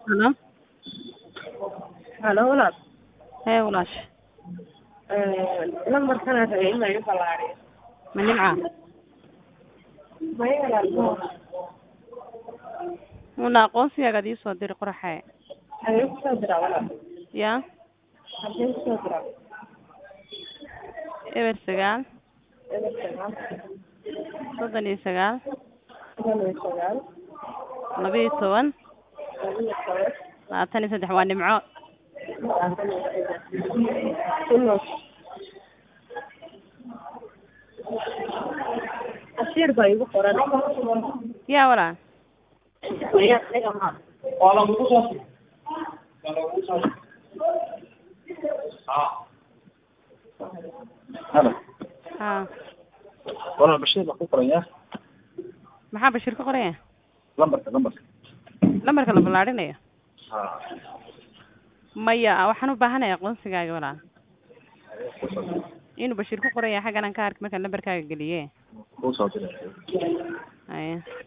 Halo. Halo, walaal. Hee walaash. Lambarkan aad rabay in la iga ballaariyo. Ma nimca? Maya walaal. Una aqoonsigaaga ii soo diri qoraxee. Hadee ku soo diraa walaal. Ya. Hadee ku soo diraa. Eber 9 39 12 23 waa nimco. Asiir baa igu qoran. Ya walaa. Maya aniga ma. Wala ku soo. Halo. Ha. Walaal Bashir baa ku qoran yaa. Maxaa Bashir ku qoran yahay? Lambarka. Lambarka la ballaarinayo. Ha. Maya waxaan u baahanahay aqoonsigaaga walaa. Inuu Bashir ku qoran yahay xaggan aan ka arki markaan lambarkaaga geliye. Ku soo diray. Ay.